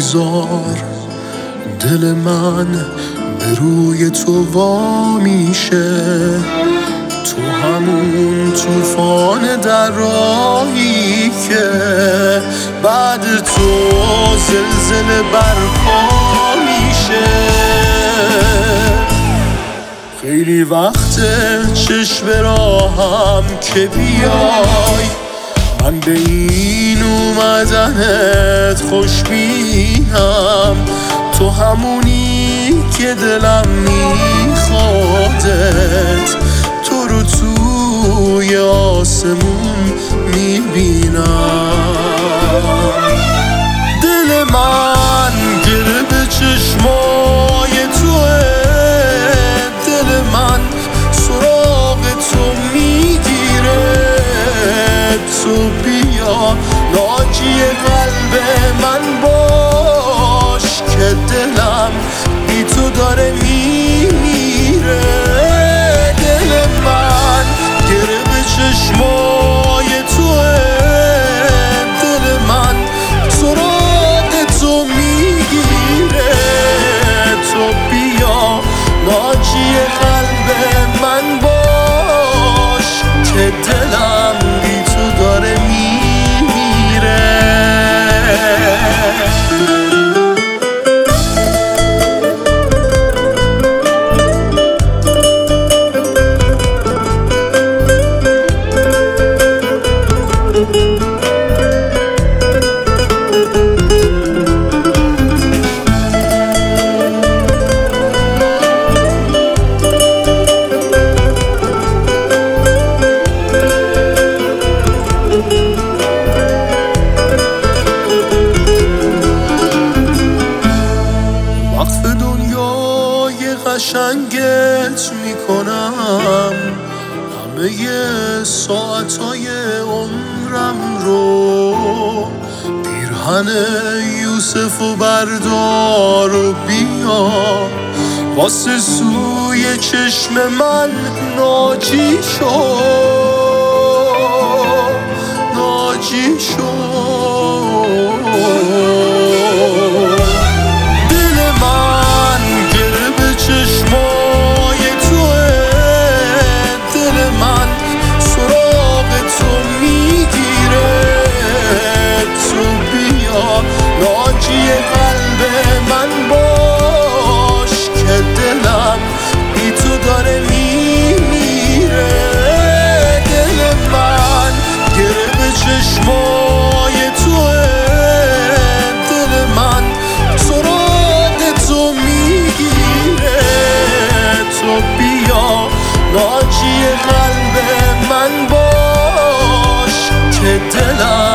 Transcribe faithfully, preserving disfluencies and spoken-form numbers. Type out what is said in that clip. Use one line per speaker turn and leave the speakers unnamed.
بذار دل من به روی تو وا میشه. تو همون طوفان در راهی که بعد تو زلزله برپا میشه. خیلی وقته چشم راهم که بیای، من به این اومدنت خوشبینم. تو همونی که دلم میخوادت، تو رو توی آسمون میبینم. دل من گره به چشمای توه، دل من سراغ تو میگیره. تو بیا ناجی قلب من باش که دلم بی تو داره میمیره. دل من گره به چشمای توه، دل من سراغ تو میگیره. تو بیا ناجی قلب من باش که دلم بی تو داره میمیره. وقف دنیای قشنگت میکنم، همه ساعتهای عمرم رو. پیرهن یوسف و بردار و بیا، واسه سوی چشم من ناجی شو، ناجی شو. قلب من باش که دلم بی تو داره میمیره. دل من گره به چشمای توه، دل من سراغ تو میگیره. تو بیا ناجی قلب من باش که دلم